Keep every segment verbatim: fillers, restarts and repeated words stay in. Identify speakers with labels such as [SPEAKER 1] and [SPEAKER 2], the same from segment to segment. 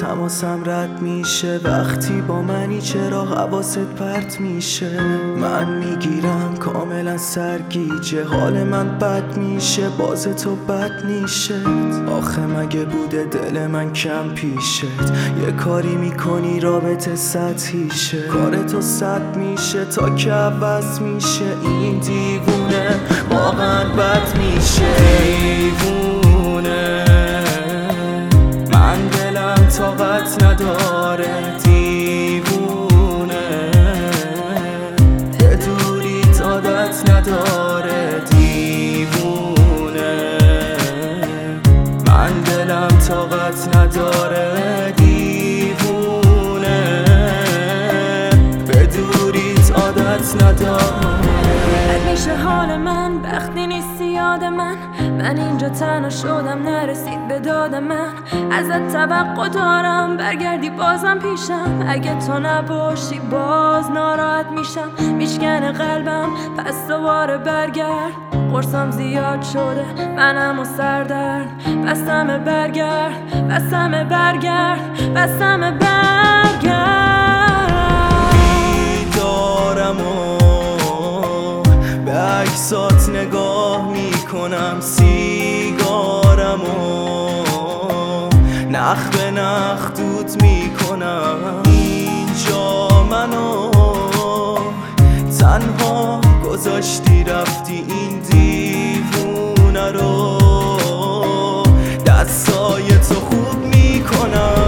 [SPEAKER 1] تماسم رد میشه. وقتی با منی چرا حواست پرت میشه؟ من میگیرم کاملا سرگیجه، حال من بد میشه، باز تو بد نیشه. آخه مگه بوده دل من کم پیشت؟ یه کاری میکنی رابطه سطحیشه، کار تو صد میشه تا که عوض میشه. این دیوونه واقعا بد میشه. دیوونه من دلم طاقت نداره. دیوونه به دوریت عادت نداره. دیوونه من دلم طاقت نداره. دیوونه به دوریت عادت نداره.
[SPEAKER 2] میشه حال من وقتی نیستی یاد من، من اینجا تنها شدم نرسید به داد من. ازت توقع دارم برگردی بازم پیشم، اگه تو نباشی باز ناراحت میشم. میشکنه قلبم پس دوباره برگرد، قرصم زیاد شده منم و سردرد. بسمه برگرد بسمه برگرد بسمه برگرد.
[SPEAKER 1] بیدارم و به عکسات نگاه میکنم، سیگارم و نخ به نخ دود میکنم. اینجا منو تنها گذاشتی رفتی، این دیوونه رو دستای تو خوب میکنم.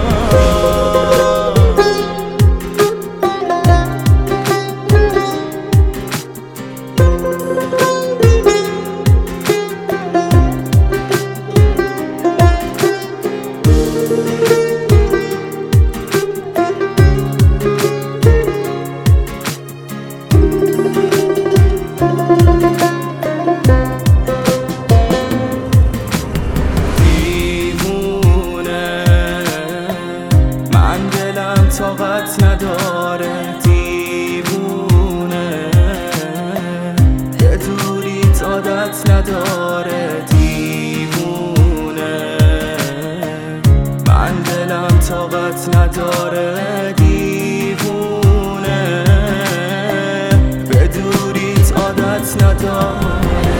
[SPEAKER 1] طاقت نداره. دیوونه به دوریت عادت نداره. دیوونه من دلم طاقت نداره. دیوونه به دوریت عادت نداره.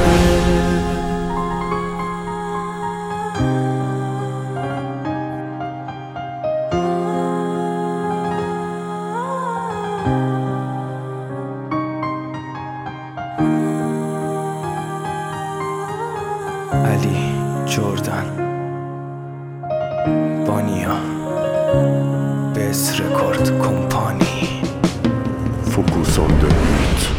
[SPEAKER 1] علی جردن بانیا بس رکورد کمپانی
[SPEAKER 3] فوکوس آن د بیت.